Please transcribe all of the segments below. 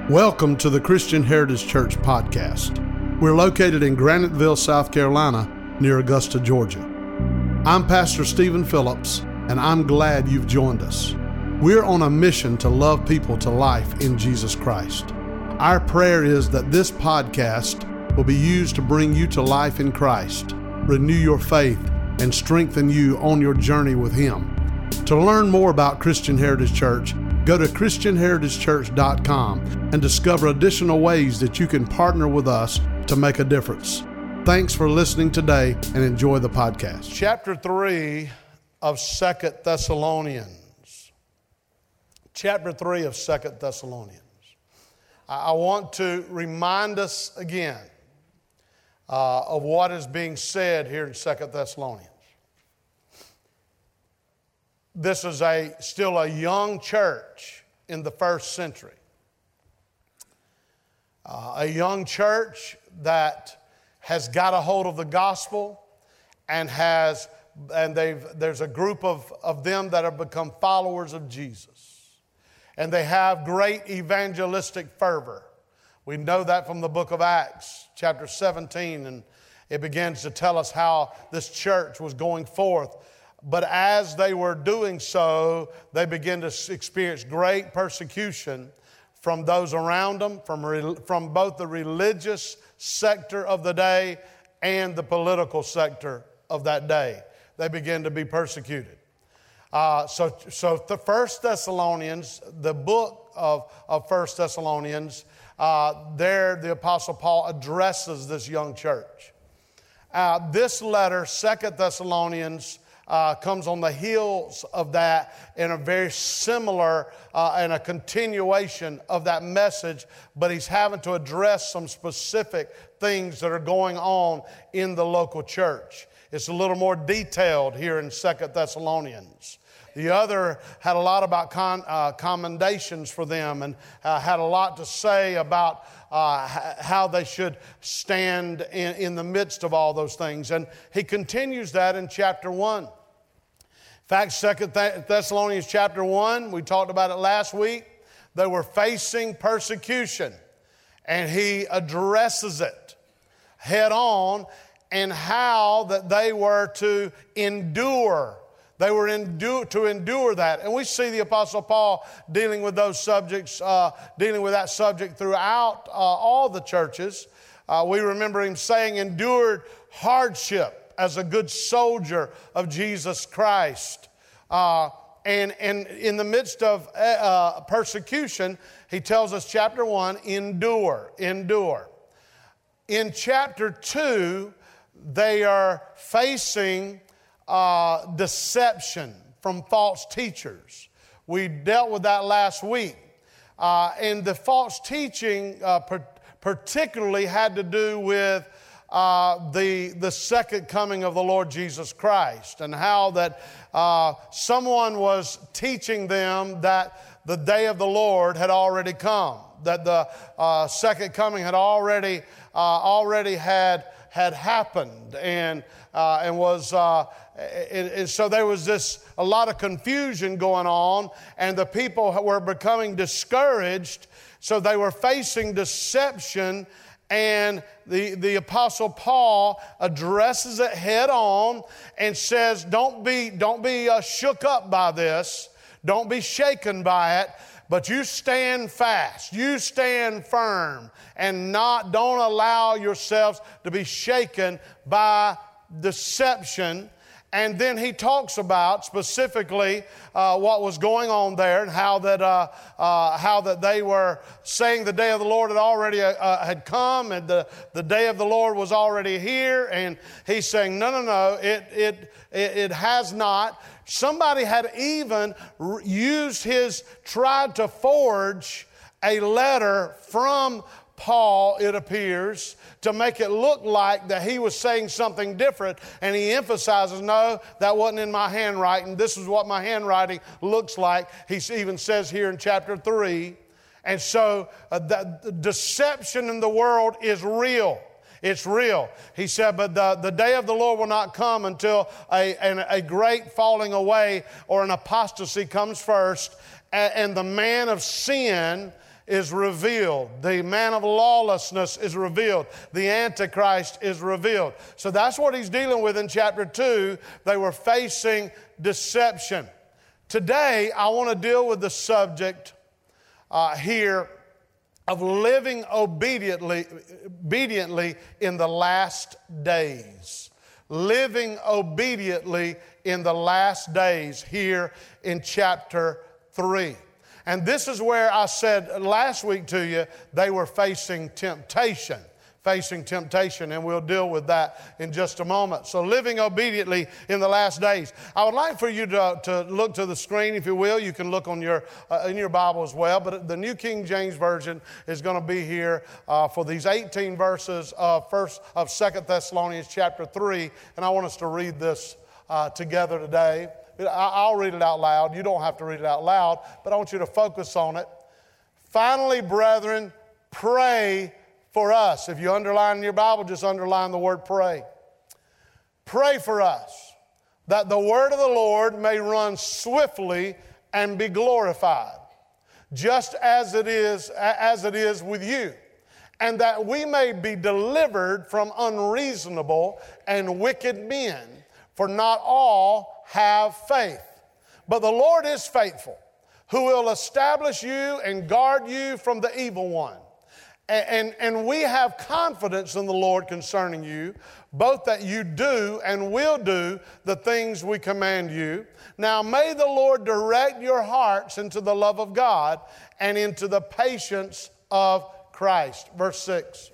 Welcome to the Christian Heritage Church podcast. We're located in Graniteville, South Carolina, near Augusta, Georgia. I'm Pastor Stephen Phillips, and I'm glad you've joined us. We're on a mission to love people to life in Jesus Christ. Our prayer is that this podcast will be used to bring you to life in Christ, renew your faith, and strengthen you on your journey with Him. To learn more about Christian Heritage Church, go to ChristianHeritageChurch.com and discover additional ways that you can partner with us to make a difference. Thanks for listening today and enjoy the podcast. Chapter 3 of 2 Thessalonians. Chapter 3 of 2 Thessalonians. I want to remind us again of what is being said here in 2 Thessalonians. This is still a young church in the first century. A young church that has got a hold of the gospel and there's a group of them that have become followers of Jesus. And they have great evangelistic fervor. We know that from the book of Acts, chapter 17, and it begins to tell us how this church was going forth. But as they were doing so, they began to experience great persecution from those around them, from both the religious sector of the day and the political sector of that day. They began to be persecuted. So the First Thessalonians, the book of First Thessalonians, there the Apostle Paul addresses this young church. This letter, 2 Thessalonians, comes on the heels of that in a very similar and a continuation of that message, but he's having to address some specific things that are going on in the local church. It's a little more detailed here in 2 Thessalonians. The other had a lot about commendations for them and had a lot to say about how they should stand in the midst of all those things. And he continues that in chapter 1. In fact, 2 Thessalonians chapter 1, we talked about it last week. They were facing persecution, and he addresses it head on and how that they were to endure. They were to endure that. And we see the Apostle Paul dealing with those subjects, dealing with that subject throughout all the churches. We remember him saying, endured hardship as a good soldier of Jesus Christ. And in the midst of persecution, he tells us, chapter 1, endure. In chapter 2, they are facing deception from false teachers. We dealt with that last week. And the false teaching particularly had to do with the second coming of the Lord Jesus Christ, and how that someone was teaching them that the day of the Lord had already come, that the second coming had already had happened, and so there was a lot of confusion going on, and the people were becoming discouraged, so they were facing deception. And the Apostle Paul addresses it head on and says, don't be shook up by this. Don't be shaken by it. But you stand fast. You stand firm. And don't allow yourselves to be shaken by deception. And then he talks about specifically what was going on there, and how that they were saying the day of the Lord had already had come, and the day of the Lord was already here. And he's saying, no, it has not. Somebody had even tried to forge a letter from Paul, it appears, to make it look like that he was saying something different. And he emphasizes, no, that wasn't in my handwriting. This is what my handwriting looks like. He even says here in chapter 3. And so the deception in the world is real. It's real. He said, but the day of the Lord will not come until a great falling away or an apostasy comes first. And the man of sin is revealed. The man of lawlessness is revealed. The Antichrist is revealed. So that's what he's dealing with in chapter 2. They were facing deception. Today, I want to deal with the subject here of living obediently in the last days. Living obediently in the last days here in chapter 3. And this is where I said last week to you, they were facing temptation. And we'll deal with that in just a moment. So living obediently in the last days. I would like for you to look to the screen, if you will. You can look on in your Bible as well. But the New King James Version is going to be here for these 18 verses of 2 Thessalonians chapter 3. And I want us to read this together today. I'll read it out loud. You don't have to read it out loud, but I want you to focus on it. Finally, brethren, pray for us. If you underline in your Bible, just underline the word pray. Pray for us, that the word of the Lord may run swiftly and be glorified, just as it is with you, and that we may be delivered from unreasonable and wicked men, for not all have faith. But the Lord is faithful, who will establish you and guard you from the evil one. And we have confidence in the Lord concerning you, both that you do and will do the things we command you. Now may the Lord direct your hearts into the love of God and into the patience of Christ. Verse 6.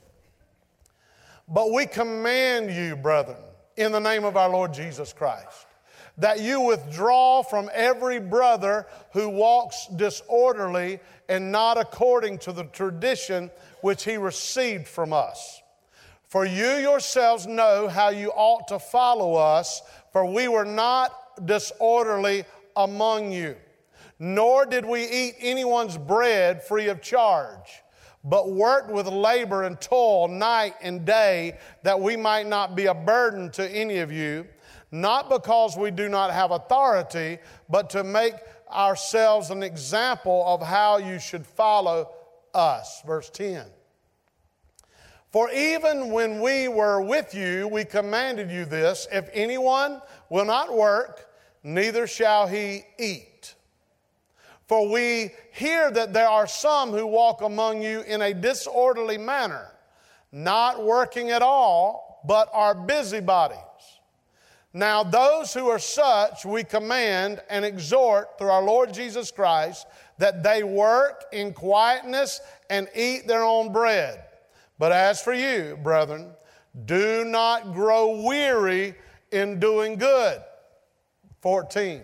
But we command you, brethren, in the name of our Lord Jesus Christ, that you withdraw from every brother who walks disorderly and not according to the tradition which he received from us. For you yourselves know how you ought to follow us, for we were not disorderly among you, nor did we eat anyone's bread free of charge, but worked with labor and toil night and day, that we might not be a burden to any of you, not because we do not have authority, but to make ourselves an example of how you should follow us. Verse 10. For even when we were with you, we commanded you this: if anyone will not work, neither shall he eat. For we hear that there are some who walk among you in a disorderly manner, not working at all, but are busybodies. Now those who are such we command and exhort through our Lord Jesus Christ, that they work in quietness and eat their own bread. But as for you, brethren, do not grow weary in doing good. 14.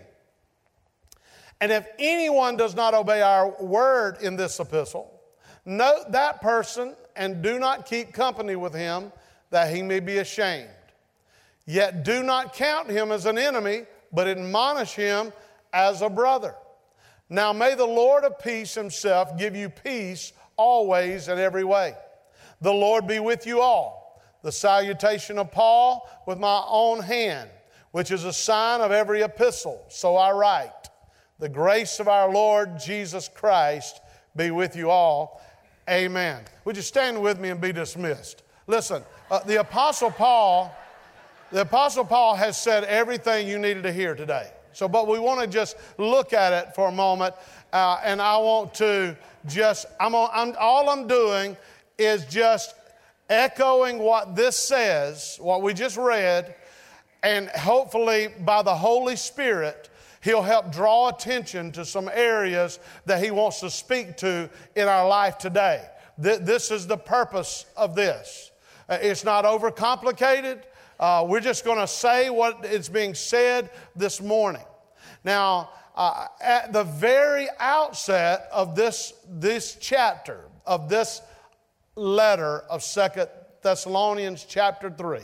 And if anyone does not obey our word in this epistle, note that person and do not keep company with him, that he may be ashamed. Yet do not count him as an enemy, but admonish him as a brother. Now may the Lord of peace himself give you peace always and every way. The Lord be with you all. The salutation of Paul with my own hand, which is a sign of every epistle. So I write. The grace of our Lord Jesus Christ be with you all. Amen. Would you stand with me and be dismissed? Listen, the Apostle Paul has said everything you needed to hear today. But we want to just look at it for a moment, and I want to all I'm doing is just echoing what this says, what we just read, and hopefully by the Holy Spirit, He'll help draw attention to some areas that He wants to speak to in our life today. This is the purpose of this. It's not overcomplicated. We're just going to say what is being said this morning. Now, at the very outset of this chapter, of this letter of 2 Thessalonians chapter 3,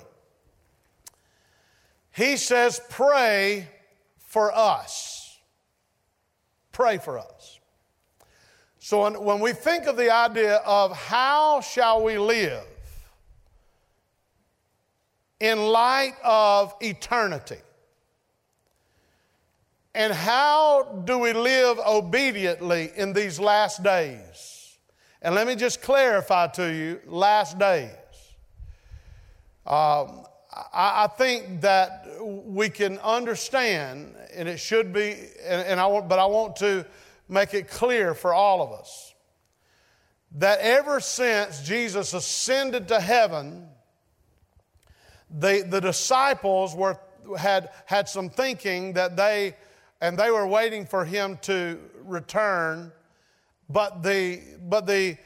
he says, pray for us. Pray for us. So when we think of the idea of how shall we live in light of eternity, and how do we live obediently in these last days, And let me just clarify to you, last days. I think that we can understand, and it should be, but I want to make it clear for all of us, that ever since Jesus ascended to heaven, the disciples had some thinking that they were waiting for him to return, but the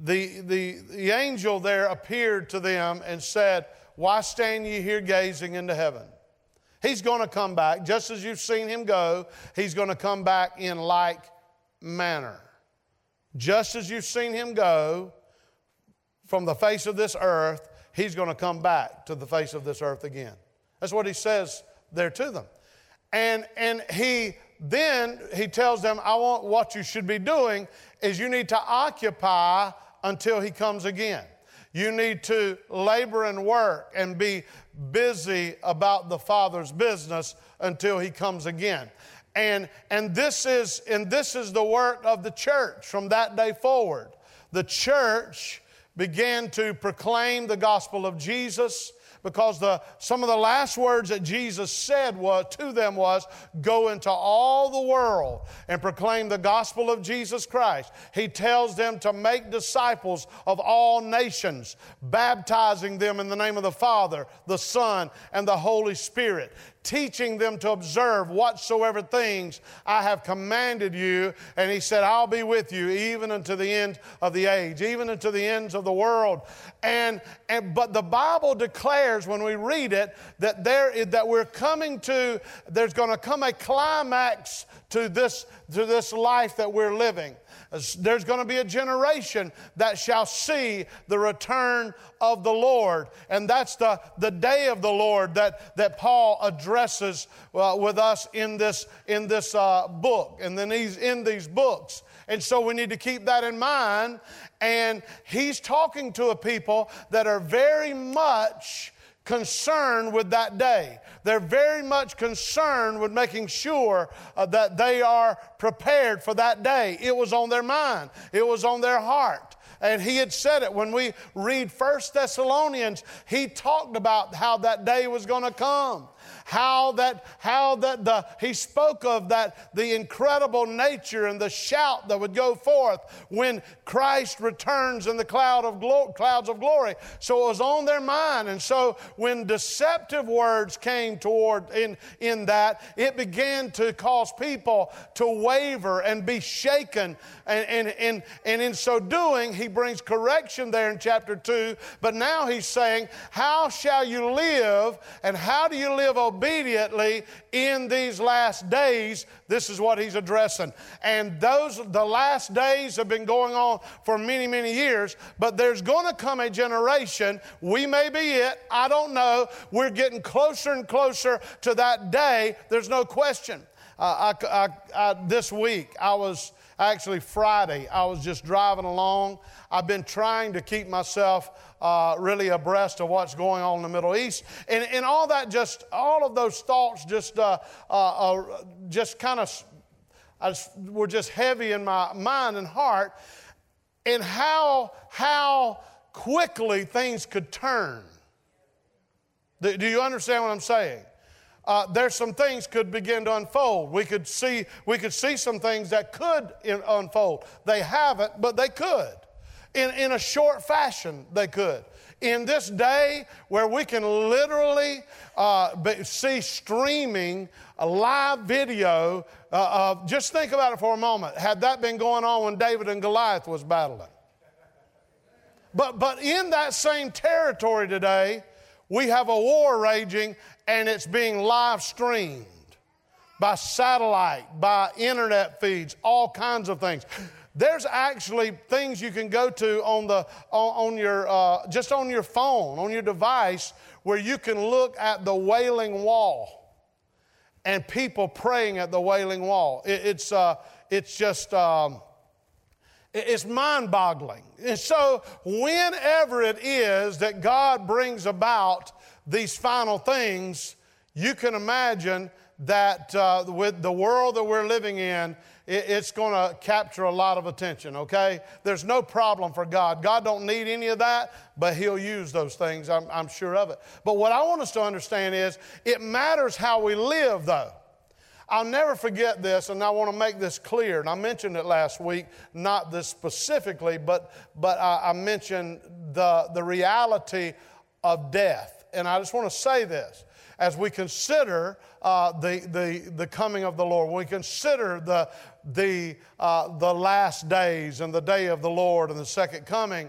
angel there appeared to them and said, "Why stand ye here gazing into heaven? He's going to come back. Just as you've seen him go, he's going to come back in like manner. Just as you've seen him go from the face of this earth, he's going to come back to the face of this earth again." That's what he says there to them. And he tells them, what you should be doing is you need to occupy until he comes again. You need to labor and work and be busy about the Father's business until he comes again. And this is the work of the church from that day forward. The church began to proclaim the gospel of Jesus, because some of the last words that Jesus said to them was, "Go into all the world and proclaim the gospel of Jesus Christ." He tells them to make disciples of all nations, baptizing them in the name of the Father, the Son, and the Holy Spirit, teaching them to observe whatsoever things I have commanded you. And he said, "I'll be with you even unto the end of the age," even unto the ends of the world. But the Bible declares, when we read it, that there's going to come a climax to this life that we're living. There's going to be a generation that shall see the return of the Lord. And that's the day of the Lord that Paul addresses with us in this book, and then he's in these books. And so we need to keep that in mind. And he's talking to a people that are very much concerned with that day. They're very much concerned with making sure that they are prepared for that day. It was on their mind. It was on their heart. And he had said it. When we read 1 Thessalonians, he talked about how that day was going to come. He spoke of the incredible nature and the shout that would go forth when Christ returns in the clouds of glory. So it was on their mind. And so when deceptive words came in that, it began to cause people to waver and be shaken. And in so doing, he brings correction there in chapter 2. But now he's saying, how shall you live, and how do you live obediently in these last days? This is what he's addressing. And the last days have been going on for many, many years, but there's going to come a generation, we may be it, I don't know, we're getting closer and closer to that day, there's no question. This week, Friday, I was just driving along. I've been trying to keep myself really abreast of what's going on in the Middle East. And all of those thoughts were just heavy in my mind and heart, and how quickly things could turn. Do you understand what I'm saying? There's some things could begin to unfold. We could see some things that could unfold. They haven't, but they could. In a short fashion, they could. In this day where we can literally see streaming a live video, just think about it for a moment. Had that been going on when David and Goliath was battling? But in that same territory today, we have a war raging, and it's being live streamed by satellite, by internet feeds, all kinds of things. There's actually things you can go to on your phone, on your device, where you can look at the Wailing Wall and people praying at the Wailing Wall. It's mind-boggling. And so whenever it is that God brings about these final things, you can imagine that with the world that we're living in, it's going to capture a lot of attention, okay? There's no problem for God. God don't need any of that, but He'll use those things. I'm sure of it. But what I want us to understand is it matters how we live, though. I'll never forget this, and I want to make this clear. And I mentioned it last week, not this specifically, but I mentioned the reality of death. And I just want to say this. As we consider the coming of the Lord, when we consider the last days and the day of the Lord and the second coming,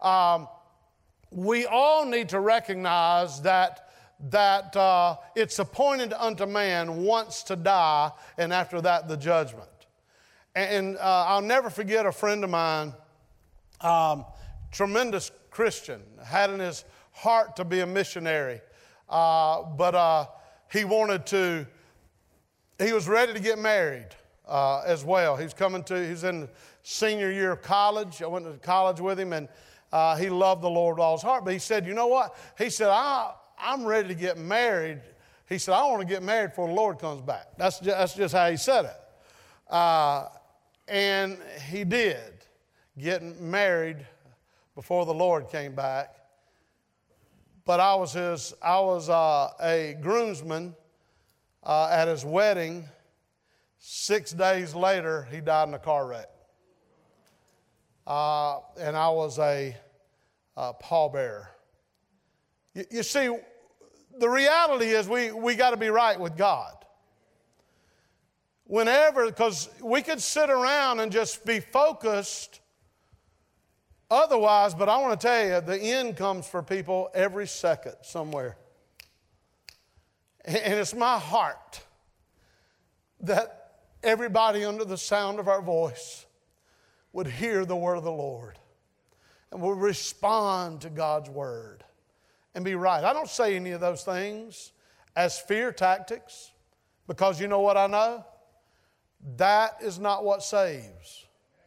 we all need to recognize that it's appointed unto man once to die, and after that the judgment. And I'll never forget a friend of mine, tremendous Christian, had in his heart to be a missionary. But he was ready to get married as well. He was in senior year of college. I went to college with him, and he loved the Lord with all his heart. But he said, you know what? He said, I'm ready to get married. He said, I want to get married before the Lord comes back. That's just how he said it. And he did get married before the Lord came back. But I was a groomsman at his wedding. 6 days later, he died in a car wreck. And I was a pallbearer. You see, the reality is we got to be right with God. Because we could sit around and just be focused otherwise, but I want to tell you, the end comes for people every second somewhere. And it's my heart that everybody under the sound of our voice would hear the word of the Lord and would respond to God's word and be right. I don't say any of those things as fear tactics, because you know what I know? That is not what saves.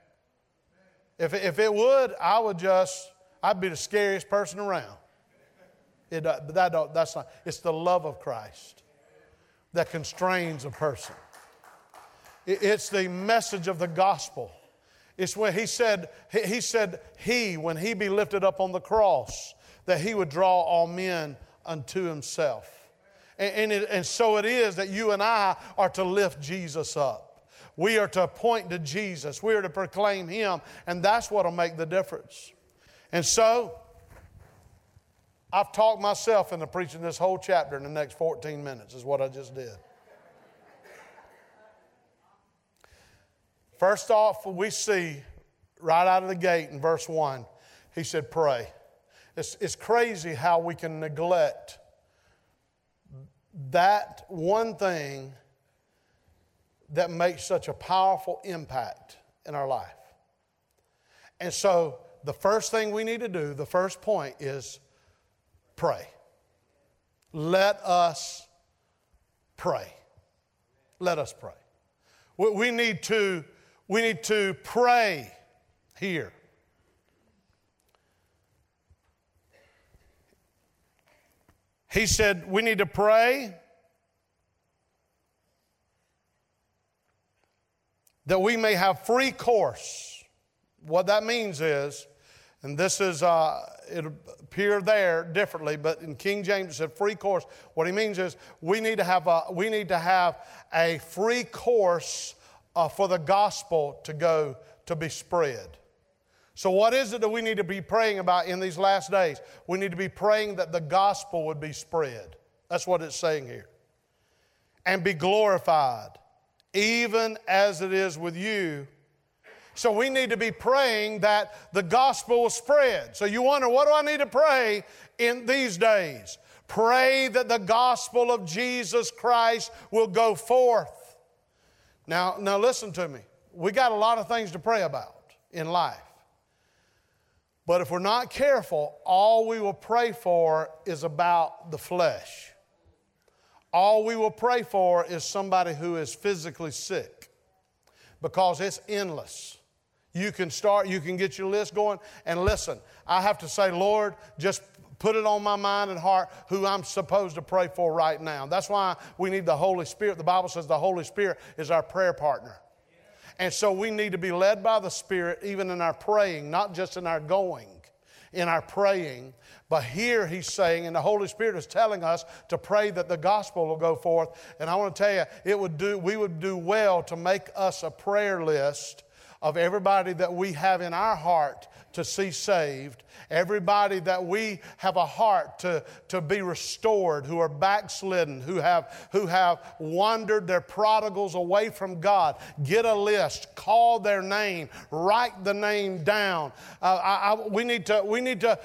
If it would, I'd be the scariest person around. That's not. It's the love of Christ that constrains a person. It's the message of the gospel. It's when he said, when he be lifted up on the cross, that he would draw all men unto himself. And so it is that you and I are to lift Jesus up. We are to point to Jesus. We are to proclaim Him, and that's what will make the difference. And so, I've talked myself into preaching this whole chapter in the next 14 minutes, is what I just did. First off, we see right out of the gate in verse 1, he said, pray. It's crazy how we can neglect that one thing that makes such a powerful impact in our life. And so the first thing we need to do, the first point is pray. Let us pray. Let us pray. We need to pray here. He said we need to pray that we may have free course. What that means is, and this is, it'll appear there differently, but in King James it said free course. What he means is we need to have a free course for the gospel to be spread. So what is it that we need to be praying about in these last days? We need to be praying that the gospel would be spread. That's what it's saying here. And be glorified, even as it is with you. So we need to be praying that the gospel will spread. So you wonder, what do I need to pray in these days? Pray that the gospel of Jesus Christ will go forth. Now listen to me. We got a lot of things to pray about in life. But if we're not careful, all we will pray for is about the flesh. All we will pray for is somebody who is physically sick, because it's endless. You can get your list going. And listen, I have to say, Lord, just put it on my mind and heart who I'm supposed to pray for right now. That's why we need the Holy Spirit. The Bible says the Holy Spirit is our prayer partner. And so we need to be led by the Spirit even in our praying, not just in our going, in our praying. But here he's saying, and the Holy Spirit is telling us to pray that the gospel will go forth. And I want to tell you, we would do well to make us a prayer list of everybody that we have in our heart to see saved, everybody that we have a heart to be restored, who are backslidden, who have wandered, their prodigals away from God. Get a list, call their name, write the name down. We need to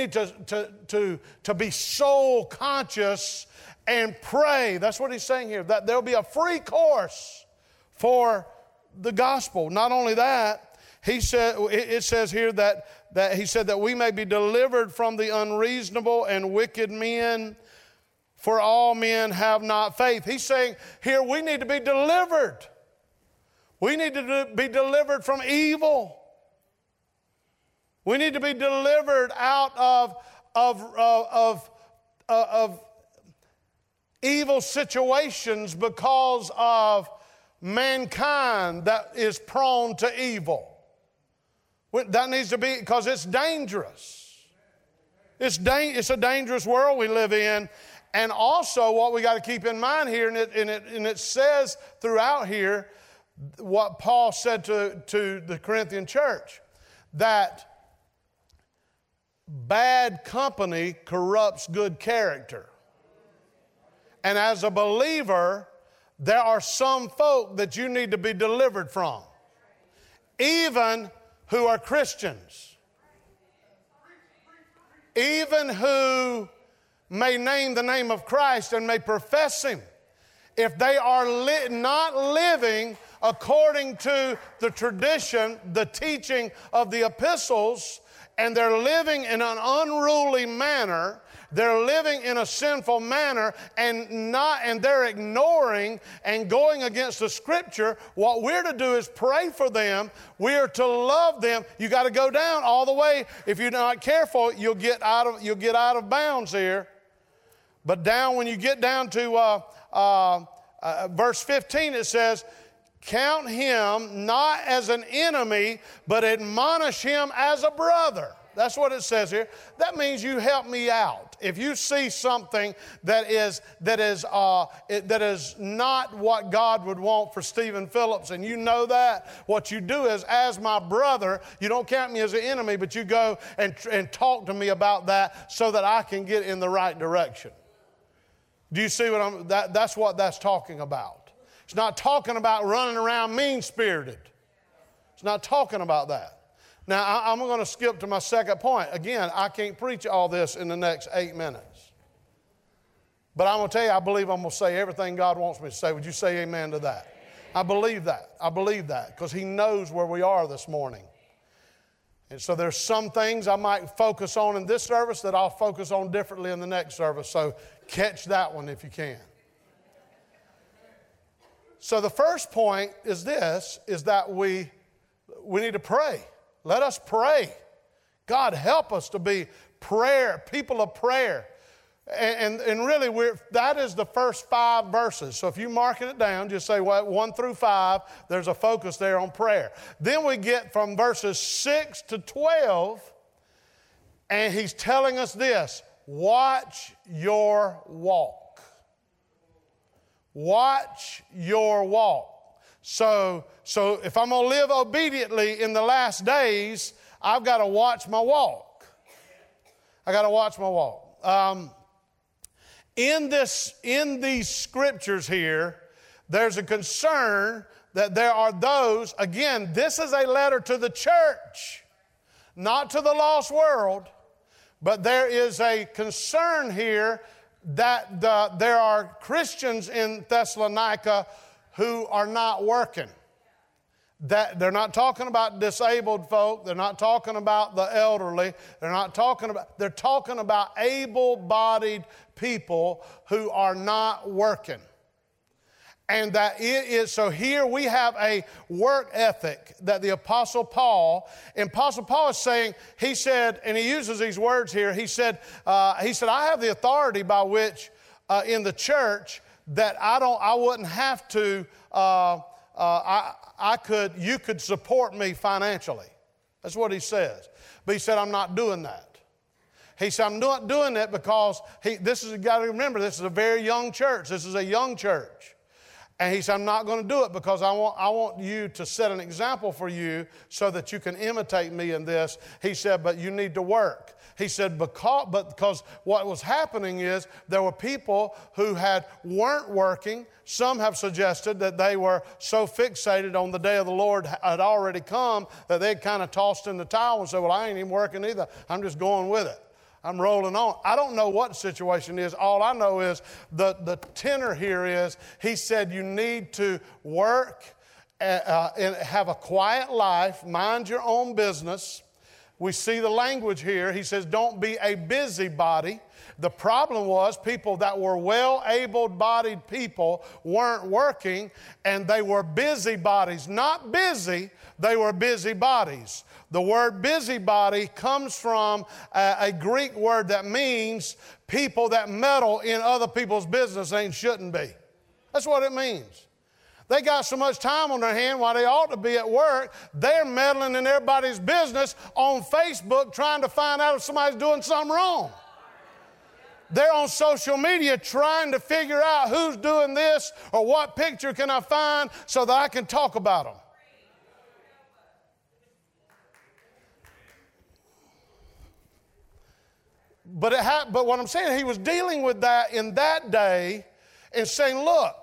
be soul conscious and pray. That's what he's saying here, that there'll be a free course for the gospel. Not only that, he said, it says here that he said that we may be delivered from the unreasonable and wicked men, for all men have not faith. He's saying here we need to be delivered. We need to be delivered from evil. We need to be delivered out of evil situations because of mankind that is prone to evil. That needs to be, because it's dangerous. It's a dangerous world we live in. And also what we got to keep in mind here, and it says throughout here what Paul said to the Corinthian church, that bad company corrupts good character. And as a believer, there are some folk that you need to be delivered from, even who are Christians, even who may name the name of Christ and may profess Him. If they are not living according to the tradition, the teaching of the epistles, and they're living in an unruly manner, they're living in a sinful manner, and they're ignoring and going against the Scripture, what we're to do is pray for them. We are to love them. You got to go down all the way. If you're not careful, you'll get out of bounds here. But down, when you get down to verse 15, it says, "Count him not as an enemy, but admonish him as a brother." That's what it says here. That means you help me out. If you see something that is not what God would want for Stephen Phillips, and you know that, what you do is, as my brother, you don't count me as an enemy, but you go and talk to me about that so that I can get in the right direction. Do you see what that's what that's talking about. It's not talking about running around mean-spirited. It's not talking about that. Now, I'm going to skip to my second point. Again, I can't preach all this in the next 8 minutes. But I'm going to tell you, I believe I'm going to say everything God wants me to say. Would you say amen to that? I believe that. I believe that because He knows where we are this morning. And so there's some things I might focus on in this service that I'll focus on differently in the next service. So catch that one if you can. So the first point is this, is that we need to pray. Let us pray. God, help us to be people of prayer. And really, that is the first 5 verses. So if you're marking it down, just say 1 through 5, there's a focus there on prayer. Then we get from verses 6 to 12, and he's telling us this: watch your walk. Watch your walk. So if I'm going to live obediently in the last days, I've got to watch my walk. I got to watch my walk. In these scriptures here, there's a concern that there are those, again, this is a letter to the church, not to the lost world, but there is a concern here that there are Christians in Thessalonica who are not working. That they're not talking about disabled folk. They're not talking about the elderly. They're talking about able-bodied people who are not working. And that it is, so here we have a work ethic that the Apostle Paul is saying, he said, and he uses these words here, he said, I have the authority by which in the church that I wouldn't have to you could support me financially. That's what he says. But he said, I'm not doing that. He said, I'm not doing it because you got to remember, this is a very young church. This is a young church. And he said, I'm not going to do it because I want you to set an example for you so that you can imitate me in this. He said, but you need to work. He said, because what was happening is there were people who weren't working. Some have suggested that they were so fixated on the day of the Lord had already come that they'd kind of tossed in the towel and said, well, I ain't even working either. I'm just going with it. I'm rolling on. I don't know what the situation is. All I know is the tenor here is he said you need to work and have a quiet life, mind your own business. We see the language here. He says don't be a busybody. The problem was people that were well-able-bodied people weren't working, and they were busybodies. Not busy, they were busybodies. The word busybody comes from a Greek word that means people that meddle in other people's business and shouldn't be. That's what it means. They got so much time on their hand while they ought to be at work, they're meddling in everybody's business on Facebook trying to find out if somebody's doing something wrong. They're on social media trying to figure out who's doing this or what picture can I find so that I can talk about them. But what I'm saying, he was dealing with that in that day and saying, look,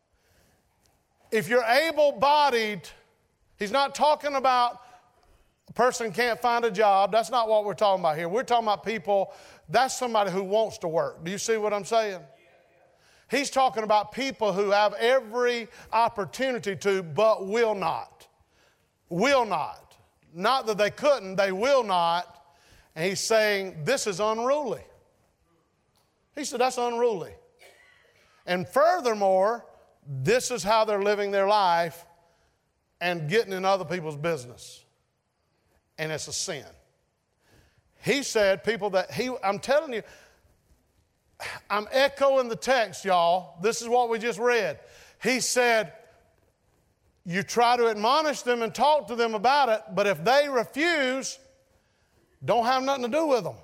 if you're able-bodied, he's not talking about a person can't find a job. That's not what we're talking about here. We're talking about people, that's somebody who wants to work. Do you see what I'm saying? He's talking about people who have every opportunity to, but will not. Will not. Not that they couldn't, they will not. And he's saying, this is unruly. He said, that's unruly. And furthermore, this is how they're living their life and getting in other people's business. And it's a sin. He said, I'm telling you, I'm echoing the text, y'all. This is what we just read. He said, you try to admonish them and talk to them about it, but if they refuse, don't have nothing to do with them.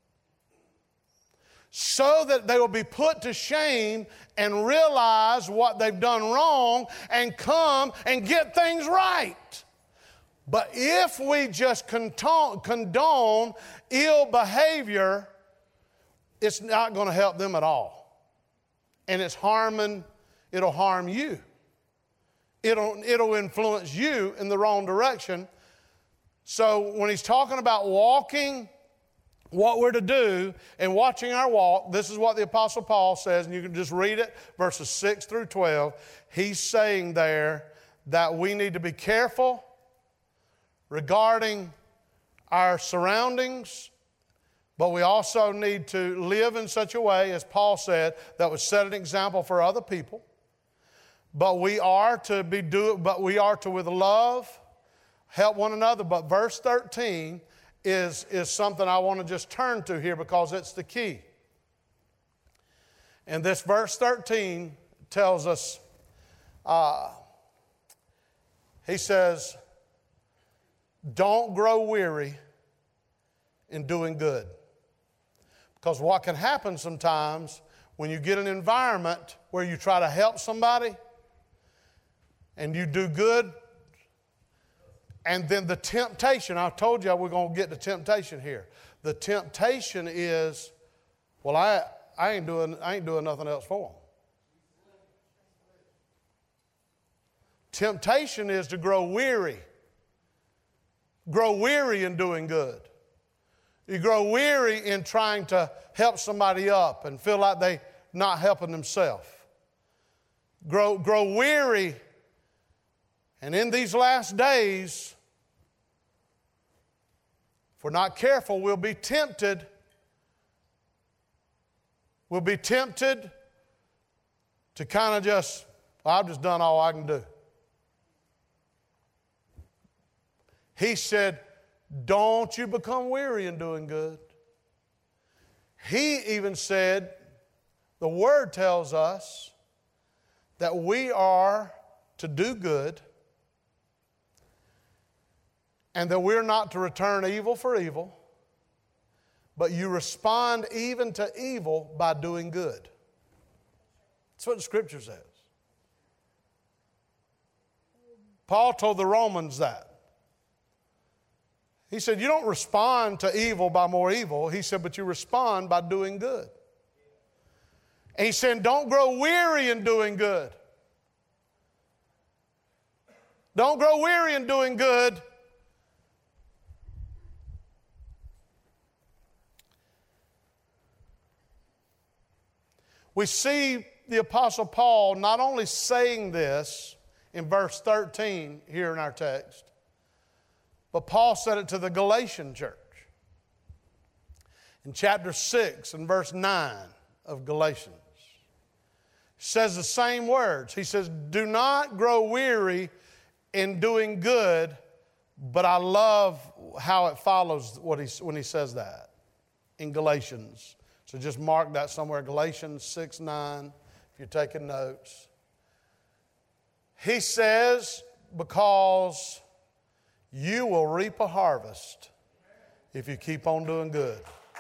So that they will be put to shame and realize what they've done wrong and come and get things right. But if we just condone ill behavior, it's not going to help them at all. And it'll harm you. It'll influence you in the wrong direction. So when he's talking about walking, what we're to do and watching our walk, this is what the Apostle Paul says, and you can just read it, verses 6 through 12. He's saying there that we need to be careful regarding our surroundings, but we also need to live in such a way, as Paul said, that would set an example for other people. But we are to with love help one another. But verse 13 is something I want to just turn to here because it's the key. And this verse 13 tells us, he says, don't grow weary in doing good. Because what can happen sometimes when you get an environment where you try to help somebody and you do good, and then the temptation, I told you we're going to get to temptation here. The temptation is, well, I ain't doing nothing else for them. Temptation is to grow weary. Grow weary in doing good. You grow weary in trying to help somebody up and feel like they're not helping themselves. Grow weary. And in these last days, if we're not careful, we'll be tempted. We'll be tempted to kind of just, well, I've just done all I can do. He said, don't you become weary in doing good. He even said, the Word tells us that we are to do good, and that we're not to return evil for evil, but you respond even to evil by doing good. That's what the Scripture says. Paul told the Romans that. He said, you don't respond to evil by more evil. He said, but you respond by doing good. And he said, don't grow weary in doing good. Don't grow weary in doing good. We see the Apostle Paul not only saying this in verse 13 here in our text, but Paul said it to the Galatian church. In chapter 6 and verse 9 of Galatians, he says the same words. He says, do not grow weary in doing good, but I love how it follows when he says that in Galatians. So just mark that somewhere, Galatians 6:9, if you're taking notes. He says, because you will reap a harvest if you keep on doing good.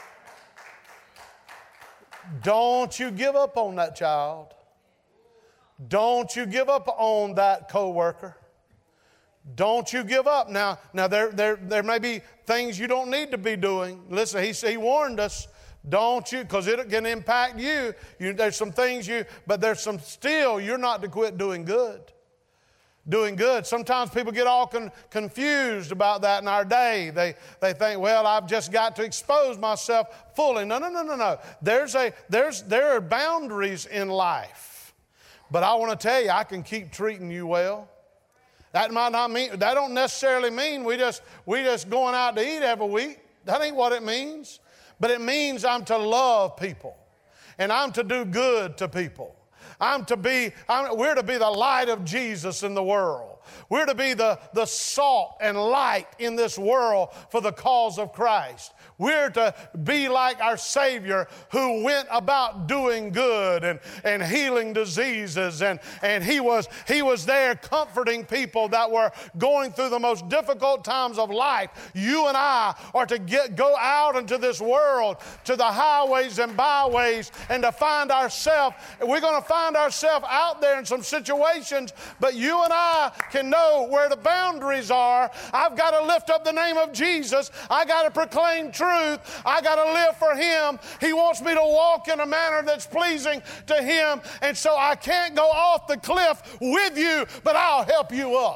Don't you give up on that child. Don't you give up on that coworker. Don't you give up. Now there may be things you don't need to be doing. Listen, he warned us. Don't you, because it can impact you. There's some things but there's some still you're not to quit doing good. Doing good. Sometimes people get all confused about that in our day. They think, well, I've just got to expose myself fully. No. There are boundaries in life. But I want to tell you, I can keep treating you well. That don't necessarily mean we just going out to eat every week. That ain't what it means. But it means I'm to love people. And I'm to do good to people. We're to be the light of Jesus in the world. We're to be the salt and light in this world for the cause of Christ. We're to be like our Savior who went about doing good and healing diseases. And he was there comforting people that were going through the most difficult times of life. You and I are to go out into this world, to the highways and byways, and to find ourselves. We're going to find ourselves out there in some situations, but you and I can know where the boundaries are. I've got to lift up the name of Jesus. I got to proclaim truth. I got to live for Him. He wants me to walk in a manner that's pleasing to Him, and so I can't go off the cliff with you, but I'll help you up.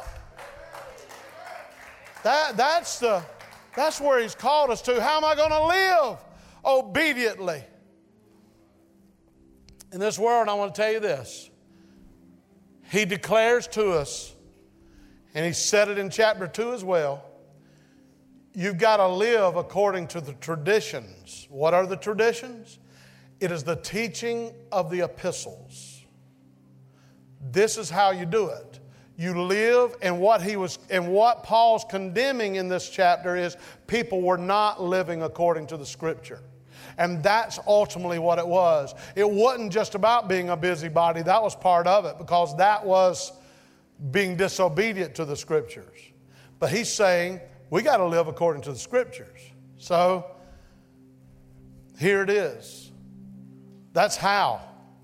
That's where He's called us to. How am I going to live obediently in this world? I want to tell you this. He declares to us, and He said it in chapter 2 as well, you've got to live according to the traditions. What are the traditions? It is the teaching of the epistles. This is how you do it. You live, and what Paul's condemning in this chapter is people were not living according to the Scripture. And that's ultimately what it was. It wasn't just about being a busybody. That was part of it, because that was being disobedient to the Scriptures. But he's saying we got to live according to the Scriptures. So here it is. That's how.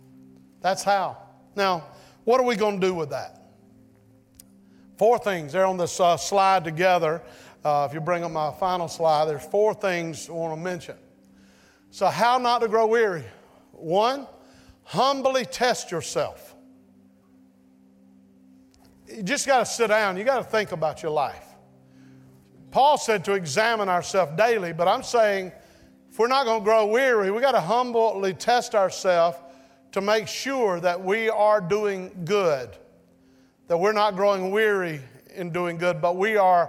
Now, what are we going to do with that? 4 things. They're on this slide together. If you bring up my final slide, there's 4 things I want to mention. So how not to grow weary? 1, humbly test yourself. You just got to sit down. You got to think about your life. Paul said to examine ourselves daily, but I'm saying if we're not going to grow weary, we got to humbly test ourselves to make sure that we are doing good, that we're not growing weary in doing good, but we are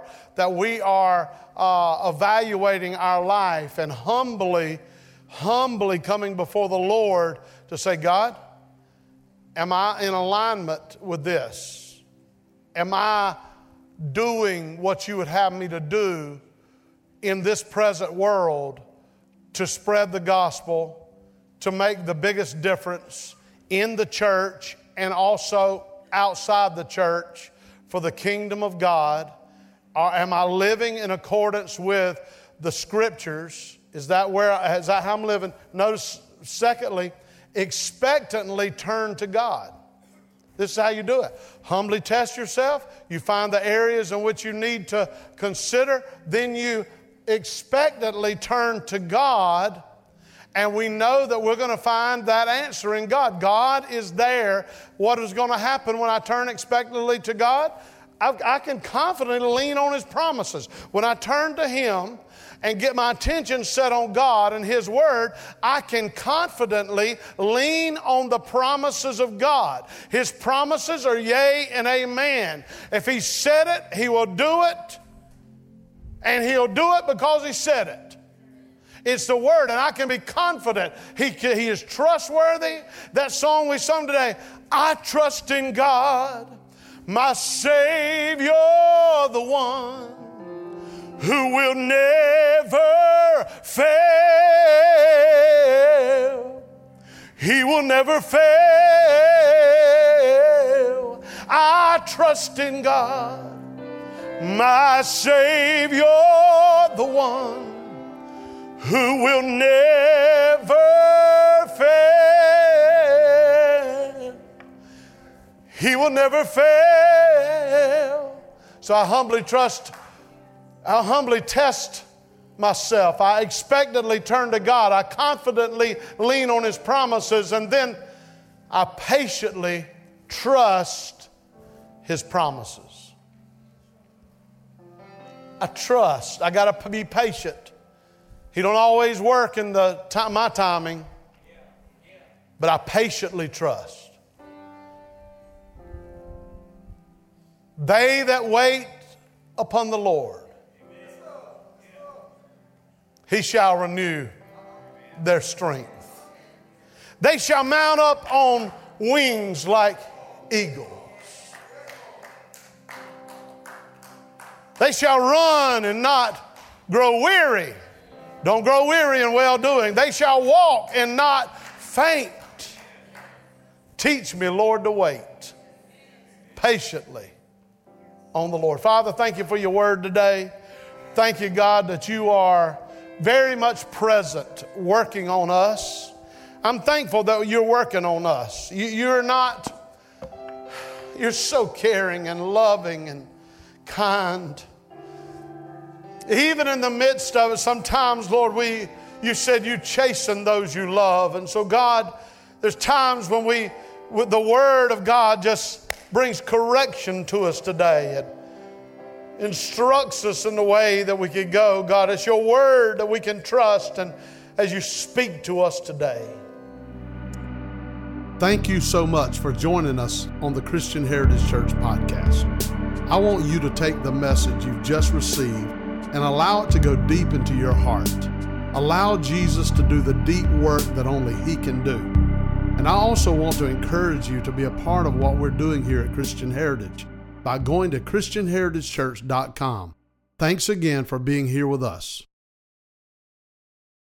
evaluating our life and humbly coming before the Lord to say, God, am I in alignment with this? Am I doing what you would have me to do in this present world to spread the gospel, to make the biggest difference in the church and also outside the church for the kingdom of God? Or am I living in accordance with the Scriptures? Is that how I'm living? Notice, secondly, expectantly turn to God. This is how you do it. Humbly test yourself. You find the areas in which you need to consider. Then you expectantly turn to God. And we know that we're going to find that answer in God. God is there. What is going to happen when I turn expectantly to God? I can confidently lean on His promises. When I turn to Him and get my attention set on God and His Word, I can confidently lean on the promises of God. His promises are yea and amen. If He said it, He will do it. And He'll do it because He said it. It's the Word, and I can be confident He is trustworthy. That song we sung today, I trust in God, my Savior, the one who will never fail. He will never fail. I trust in God, my Savior, the one who will never fail. He will never fail. So I humbly test myself. I expectantly turn to God. I confidently lean on His promises, and then I patiently trust His promises. I trust. I got to be patient. He don't always work in my timing, but I patiently trust. They that wait upon the Lord, He shall renew their strength. They shall mount up on wings like eagles. They shall run and not grow weary. Don't grow weary in well-doing. They shall walk and not faint. Teach me, Lord, to wait patiently on the Lord. Father, thank You for Your word today. Thank You, God, that You are very much present working on us. I'm thankful that You're working on us. You're so caring and loving and kind. Even in the midst of it, sometimes, Lord, You said You chasten those You love. And so, God, there's times when the Word of God just brings correction to us today. It instructs us in the way that we could go. God, it's Your Word that we can trust, and as You speak to us today. Thank you so much for joining us on the Christian Heritage Church podcast. I want you to take the message you've just received and allow it to go deep into your heart. Allow Jesus to do the deep work that only He can do. And I also want to encourage you to be a part of what we're doing here at Christian Heritage by going to ChristianHeritageChurch.com. Thanks again for being here with us.